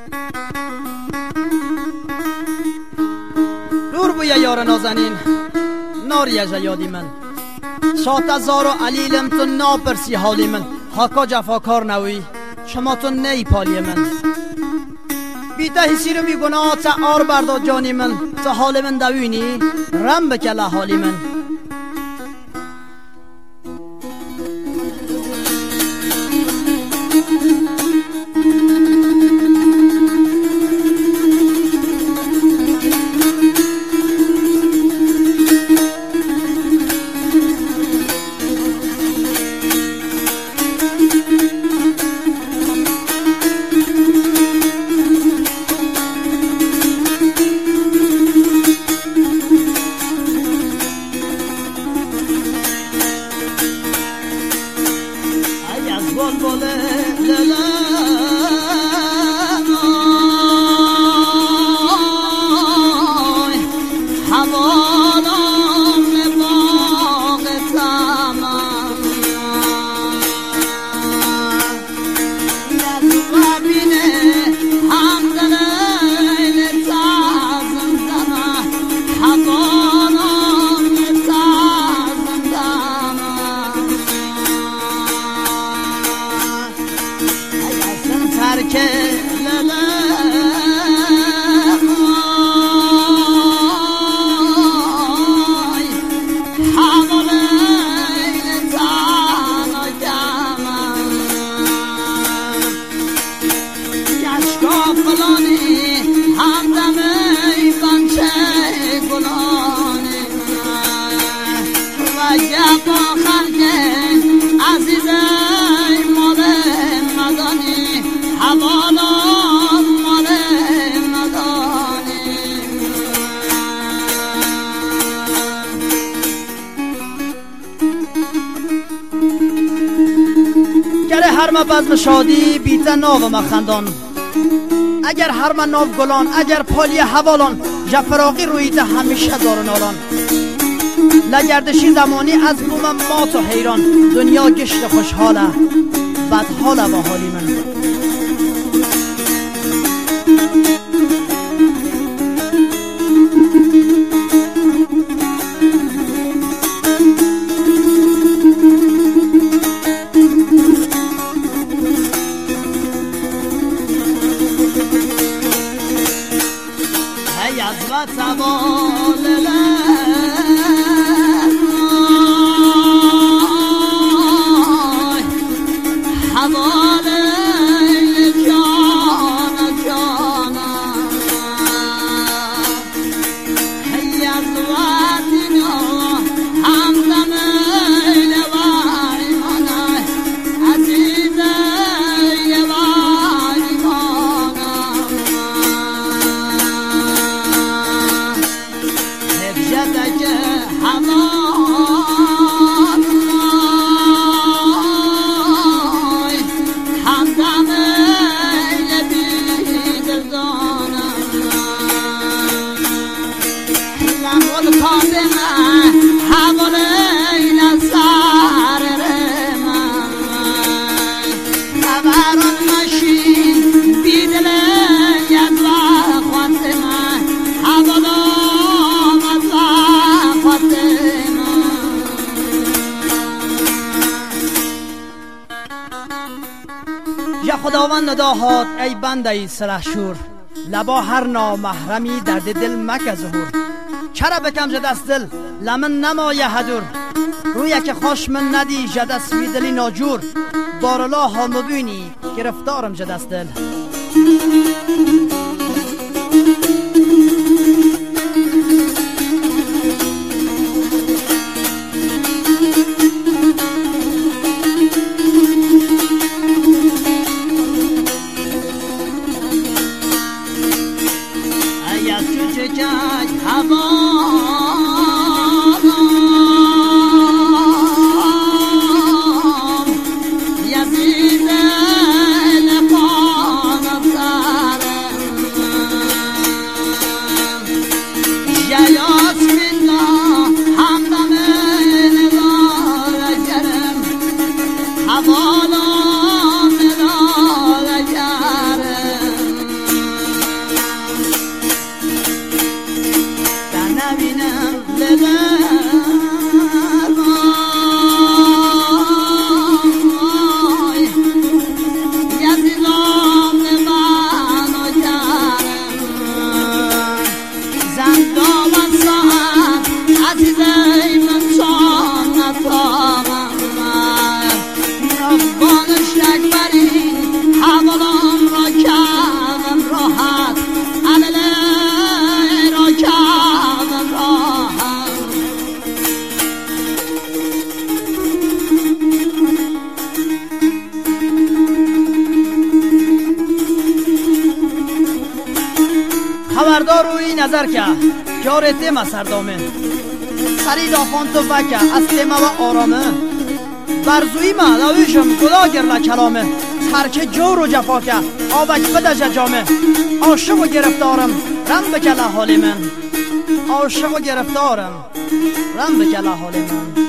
دور بوی یار نازنین ناریجه یادی من شات زار و علیلم تو ناپرسی حالی من حاکا جفاکار نوی شما تو نی پالی من بیتا حسی رو میگنا تا آر بردا جانی من تا حال من دوینی رم بکله حالی من هر ما بزم شادی بیتا ناو مخندان اگر هر ما ناو گلان اگر پالی حوالان جفراقی رویت همیشه دارن آلان لگردشی زمانی از بوم مات و حیران دنیا گشت خوشحاله بدحاله با حالی من خداوند نداهات ای بنده سلحشور لبا هر نامحرمی درد دل مک ظهور چرا بکم جدست دل لمن نمایه هدور روی که خوش من ندی جدست وی دلی ناجور بارلا ها مبینی گرفتارم جدست دل آوردار روی نظر که جار تیم سردامه سری دافان تو وکه از تیم و آرامه برزوی ما لویشم گلا گرلا کلامه ترک جور و جفا که آوک بده ججامه عاشق و گرفتارم رم بکله حال من عاشق و گرفتارم رم بکله حال من